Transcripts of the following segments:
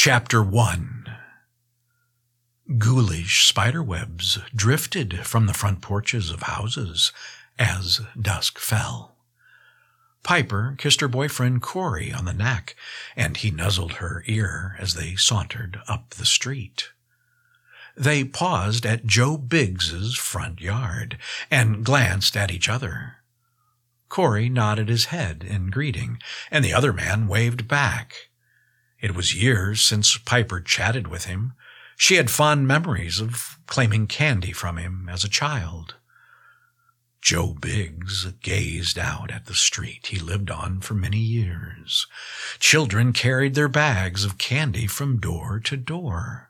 Chapter 1. Ghoulish spiderwebs drifted from the front porches of houses as dusk fell. Piper kissed her boyfriend Corey on the neck, and he nuzzled her ear as they sauntered up the street. They paused at Joe Biggs's front yard and glanced at each other. Corey nodded his head in greeting, and the other man waved back. It was years since Piper chatted with him. She had fond memories of claiming candy from him as a child. Joe Biggs gazed out at the street he lived on for many years. Children carried their bags of candy from door to door.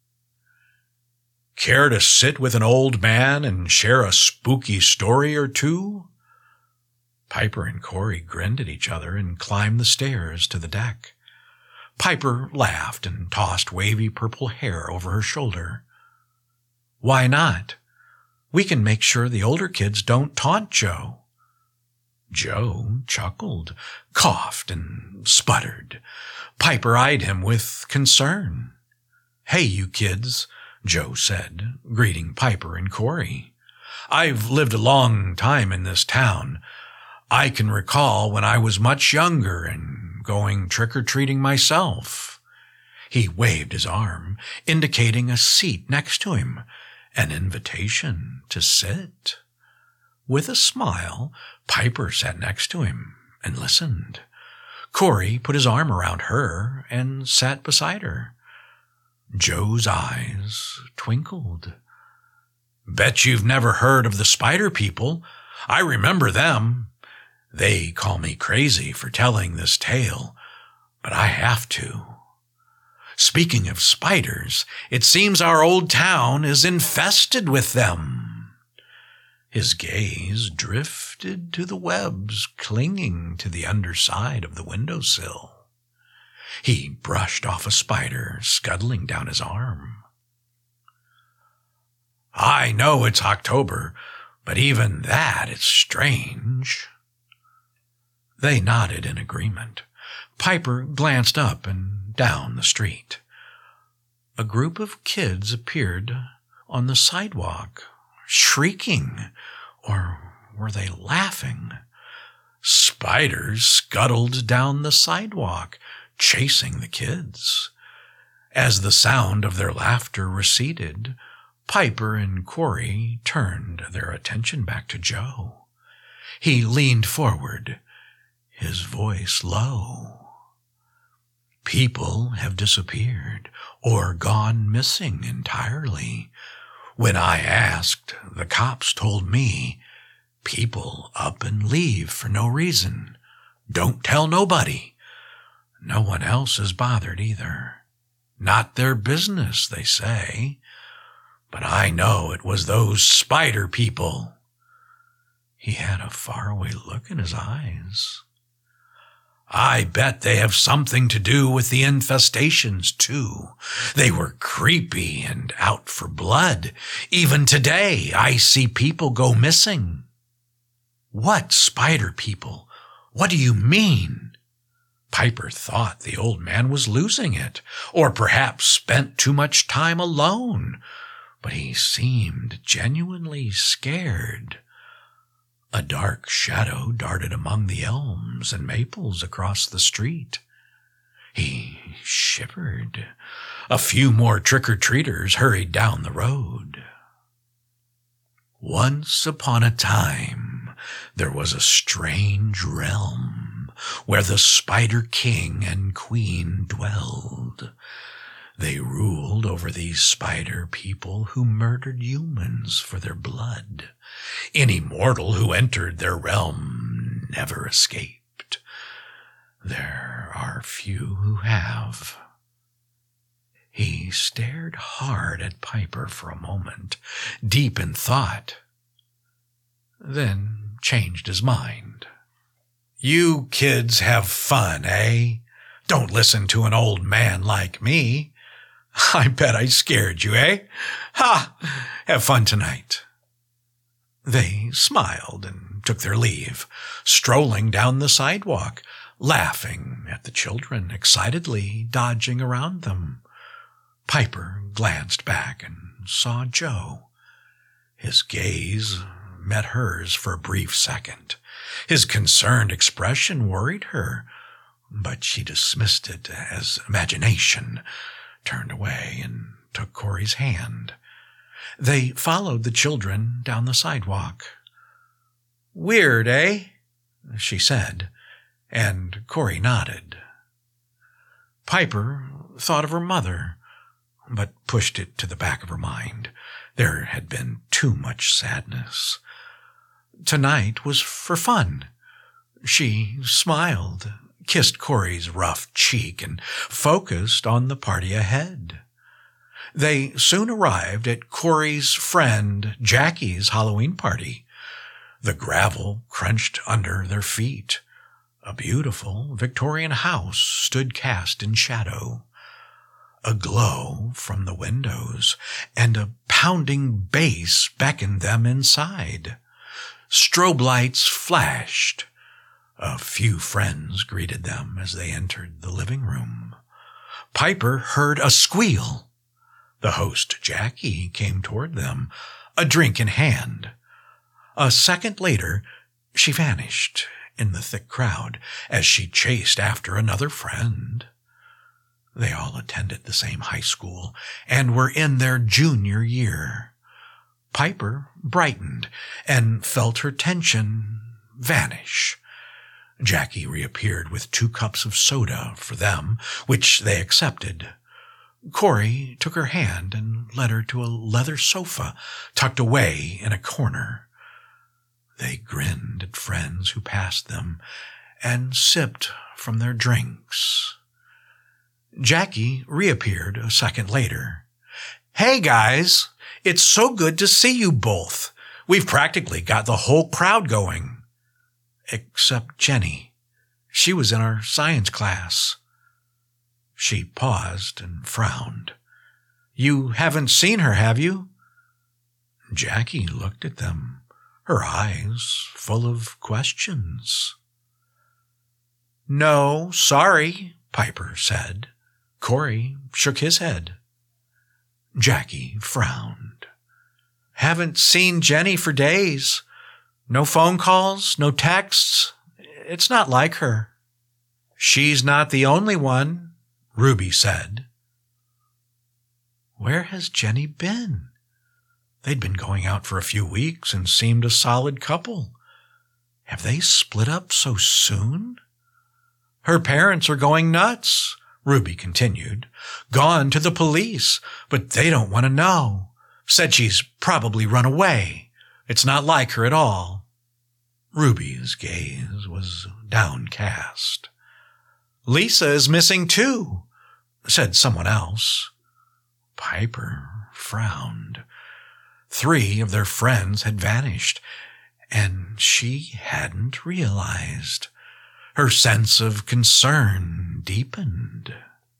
"Care to sit with an old man and share a spooky story or two?" Piper and Corey grinned at each other and climbed the stairs to the deck. Piper laughed and tossed wavy purple hair over her shoulder. "Why not? We can make sure the older kids don't taunt Joe." Joe chuckled, coughed, and sputtered. Piper eyed him with concern. "Hey, you kids," Joe said, greeting Piper and Corey. "I've lived a long time in this town. I can recall when I was much younger and going trick-or-treating myself." He waved his arm, indicating a seat next to him, an invitation to sit. With a smile, Piper sat next to him and listened. Corey put his arm around her and sat beside her. Joe's eyes twinkled. "Bet you've never heard of the Spider People. I remember them. They call me crazy for telling this tale, but I have to. Speaking of spiders, it seems our old town is infested with them." His gaze drifted to the webs clinging to the underside of the windowsill. He brushed off a spider scuttling down his arm. "I know it's October, but even that is strange." They nodded in agreement. Piper glanced up and down the street. A group of kids appeared on the sidewalk, shrieking, or were they laughing? Spiders scuttled down the sidewalk, chasing the kids. As the sound of their laughter receded, Piper and Corey turned their attention back to Joe. He leaned forward, his voice low. "People have disappeared or gone missing entirely. When I asked, the cops told me, people up and leave for no reason. Don't tell nobody. No one else is bothered either. Not their business, they say. But I know it was those Spider People." He had a faraway look in his eyes. "I bet they have something to do with the infestations, too. They were creepy and out for blood. Even today, I see people go missing." "What Spider People? What do you mean?" Piper thought the old man was losing it, or perhaps spent too much time alone, but he seemed genuinely scared. A dark shadow darted among the elms and maples across the street. He shivered. A few more trick-or-treaters hurried down the road. Once upon a time, there was a strange realm where the Spider King and Queen dwelled. They ruled over these spider people who murdered humans for their blood. Any mortal who entered their realm never escaped. There are few who have. He stared hard at Piper for a moment, deep in thought, then changed his mind. "You kids have fun, eh? Don't listen to an old man like me. I bet I scared you, eh? Ha! Have fun tonight." They smiled and took their leave, strolling down the sidewalk, laughing at the children, excitedly dodging around them. Piper glanced back and saw Joe. His gaze met hers for a brief second. His concerned expression worried her, but she dismissed it as imagination, turned away, and took Corey's hand. They followed the children down the sidewalk. "Weird, eh?" she said, and Corey nodded. Piper thought of her mother, but pushed it to the back of her mind. There had been too much sadness. Tonight was for fun. She smiled, kissed Corey's rough cheek, and focused on the party ahead. They soon arrived at Corey's friend Jackie's Halloween party. The gravel crunched under their feet. A beautiful Victorian house stood cast in shadow. A glow from the windows and a pounding bass beckoned them inside. Strobe lights flashed. A few friends greeted them as they entered the living room. Piper heard a squeal. The host, Jackie, came toward them, a drink in hand. A second later, she vanished in the thick crowd as she chased after another friend. They all attended the same high school and were in their junior year. Piper brightened and felt her tension vanish. Jackie reappeared with 2 cups of soda for them, which they accepted. Corey took her hand and led her to a leather sofa tucked away in a corner. They grinned at friends who passed them and sipped from their drinks. Jackie reappeared a second later. "Hey, guys, it's so good to see you both. We've practically got the whole crowd going." Except Jenny. She was in our science class. She paused and frowned. "You haven't seen her, have you?" Jackie looked at them, her eyes full of questions. "No, sorry," Piper said. Corey shook his head. Jackie frowned. "Haven't seen Jenny for days. No phone calls, no texts. It's not like her." "She's not the only one," Ruby said. Where has Jenny been? They'd been going out for a few weeks and seemed a solid couple. Have they split up so soon? "Her parents are going nuts," Ruby continued. "Gone to the police, but they don't want to know. Said she's probably run away. It's not like her at all." Ruby's gaze was downcast. "Lisa is missing too," said someone else. Piper frowned. 3 of their friends had vanished, and she hadn't realized. Her sense of concern deepened.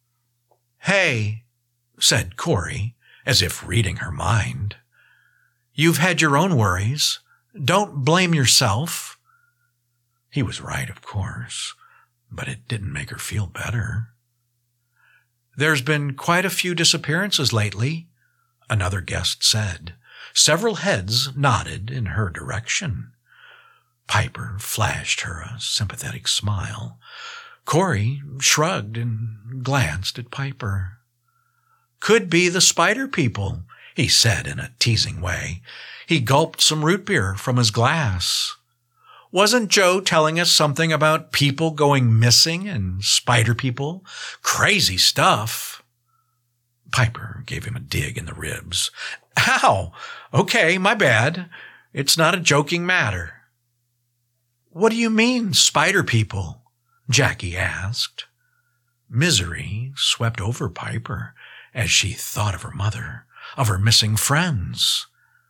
"Hey," said Corey, as if reading her mind. "You've had your own worries. Don't blame yourself." He was right, of course, but it didn't make her feel better. "There's been quite a few disappearances lately," another guest said. Several heads nodded in her direction. Piper flashed her a sympathetic smile. Corey shrugged and glanced at Piper. "Could be the spider people," he said in a teasing way. He gulped some root beer from his glass. "Wasn't Joe telling us something about people going missing and spider people? Crazy stuff." Piper gave him a dig in the ribs. "Ow! Okay, my bad. It's not a joking matter." "What do you mean, spider people?" Jackie asked. Misery swept over Piper as she thought of her mother, of her missing friends.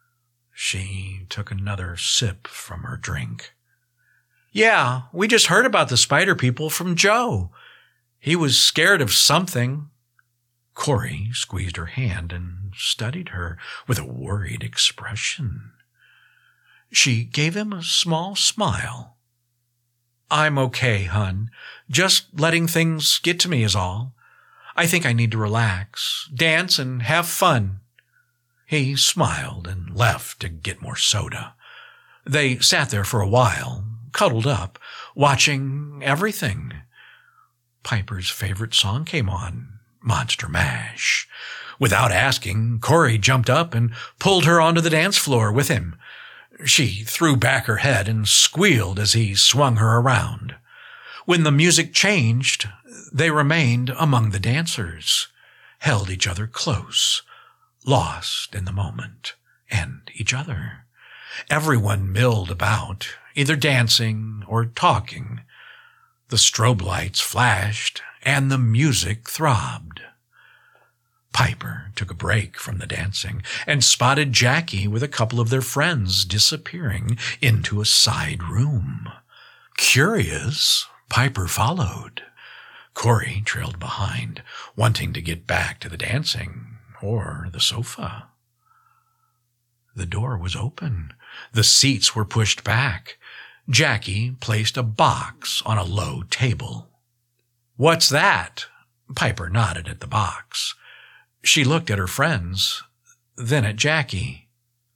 She took another sip from her drink. "Yeah, we just heard about the spider people from Joe. He was scared of something." Corey squeezed her hand and studied her with a worried expression. She gave him a small smile. I'm okay, hun. Just letting things get to me is all. I think I need to relax, dance, and have fun." He smiled and left to get more soda. They sat there for a while, cuddled up, watching everything. Piper's favorite song came on, Monster Mash. Without asking, Corey jumped up and pulled her onto the dance floor with him. She threw back her head and squealed as he swung her around. When the music changed, they remained among the dancers, held each other close, lost in the moment and each other. Everyone milled about, either dancing or talking. The strobe lights flashed and the music throbbed. Piper took a break from the dancing and spotted Jackie with a couple of their friends disappearing into a side room. Curious, Piper followed. Corey trailed behind, wanting to get back to the dancing or the sofa. The door was open. The seats were pushed back. Jackie placed a box on a low table. "What's that?" Piper nodded at the box. She looked at her friends, then at Jackie.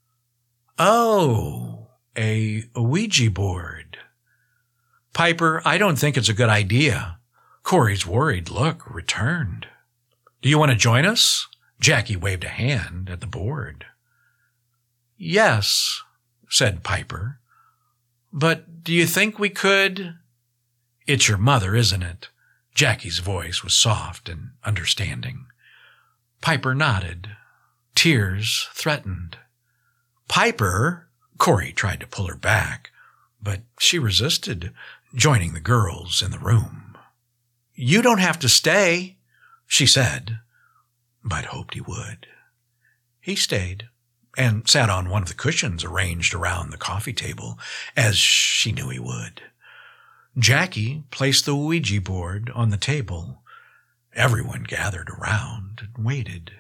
"Oh, a Ouija board." "Piper, I don't think it's a good idea." Corey's worried look returned. "Do you want to join us?" Jackie waved a hand at the board. "Yes," said Piper. "But do you think we could?" "It's your mother, isn't it?" Jackie's voice was soft and understanding. Piper nodded. Tears threatened. "Piper!" Corey tried to pull her back, but she resisted, joining the girls in the room. "You don't have to stay," she said, but hoped he would. He stayed and sat on one of the cushions arranged around the coffee table, as she knew he would. Jackie placed the Ouija board on the table. Everyone gathered around and waited.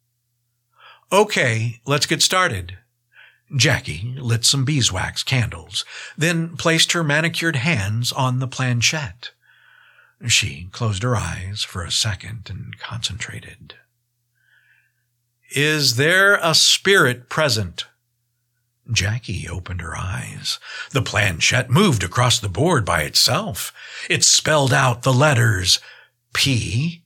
"Okay, let's get started." Jackie lit some beeswax candles, then placed her manicured hands on the planchette. She closed her eyes for a second and concentrated. "Is there a spirit present?" Jackie opened her eyes. The planchette moved across the board by itself. It spelled out the letters P-I-P-E.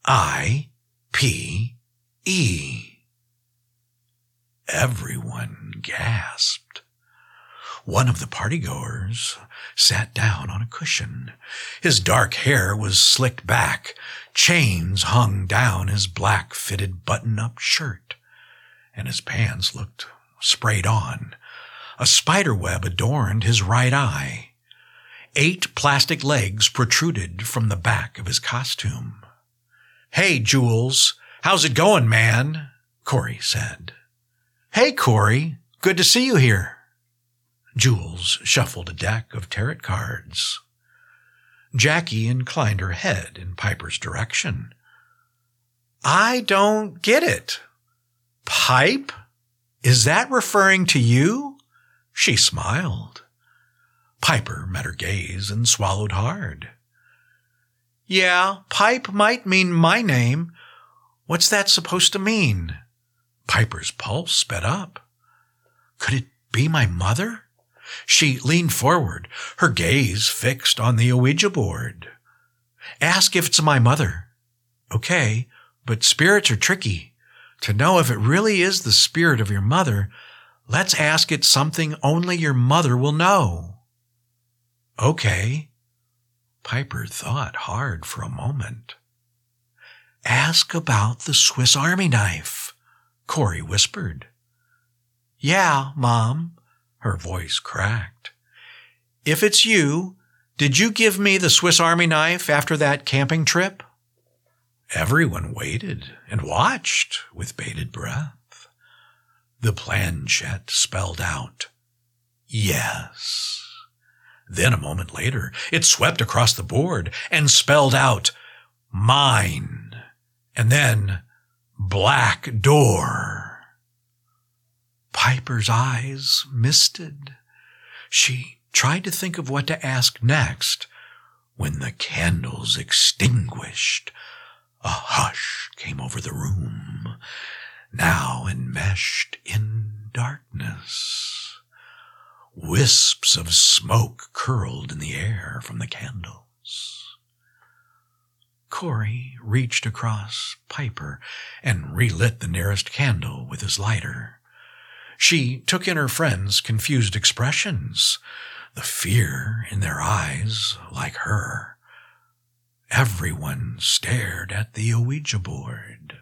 Everyone gasped. One of the partygoers sat down on a cushion. His dark hair was slicked back. Chains hung down his black fitted button-up shirt, and his pants looked sprayed on. A spider web adorned his right eye. 8 plastic legs protruded from the back of his costume. "Hey, Jules, how's it going, man?" Corey said. "Hey, Corey, good to see you here." Jules shuffled a deck of tarot cards. Jackie inclined her head in Piper's direction. "I don't get it. Pipe? Is that referring to you?" She smiled. Piper met her gaze and swallowed hard. "Yeah, Pipe might mean my name. What's that supposed to mean?" Piper's pulse sped up. Could it be my mother? She leaned forward, her gaze fixed on the Ouija board. "Ask if it's my mother." "Okay, but spirits are tricky. To know if it really is the spirit of your mother, let's ask it something only your mother will know." "Okay." Piper thought hard for a moment. "Ask about the Swiss Army knife," Corey whispered. "Yeah, Mom." Her voice cracked. "If it's you, did you give me the Swiss Army knife after that camping trip?" Everyone waited and watched with bated breath. The planchette spelled out, "Yes." Then a moment later, it swept across the board and spelled out, "Mine," and then, "Black Door." Piper's eyes misted. She tried to think of what to ask next when the candles extinguished. A hush came over the room, now enmeshed in darkness. Wisps of smoke curled in the air from the candles. Corey reached across Piper and relit the nearest candle with his lighter. She took in her friends' confused expressions, the fear in their eyes like her. Everyone stared at the Ouija board.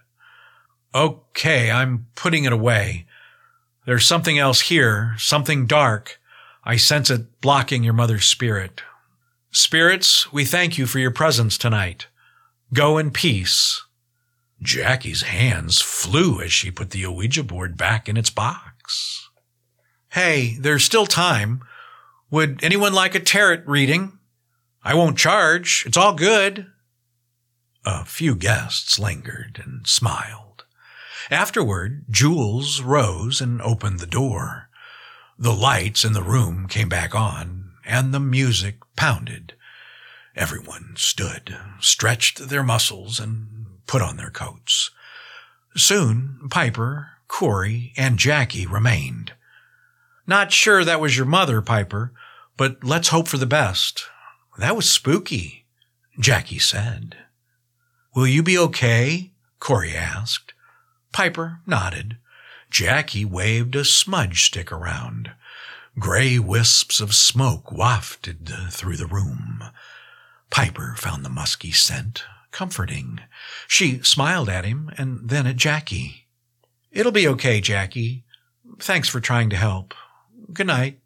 "Okay, I'm putting it away. There's something else here, something dark. I sense it blocking your mother's spirit. Spirits, we thank you for your presence tonight. Go in peace." Jackie's hands flew as she put the Ouija board back in its box. "Hey, there's still time. Would anyone like a tarot reading? I won't charge. It's all good." A few guests lingered and smiled. Afterward, Jules rose and opened the door. The lights in the room came back on, and the music pounded. Everyone stood, stretched their muscles, and put on their coats. Soon, Piper, Corey, and Jackie remained. "Not sure that was your mother, Piper, but let's hope for the best. That was spooky," Jackie said. "Will you be okay?" Corey asked. Piper nodded. Jackie waved a smudge stick around. Gray wisps of smoke wafted through the room. Piper found the musky scent comforting. She smiled at him and then at Jackie. "It'll be okay, Jackie. Thanks for trying to help. Good night."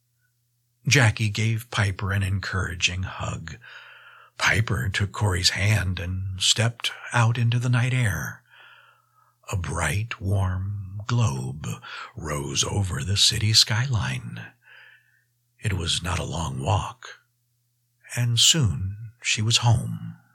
Jackie gave Piper an encouraging hug. Piper took Corey's hand and stepped out into the night air. A bright, warm globe rose over the city skyline. It was not a long walk, and soon she was home.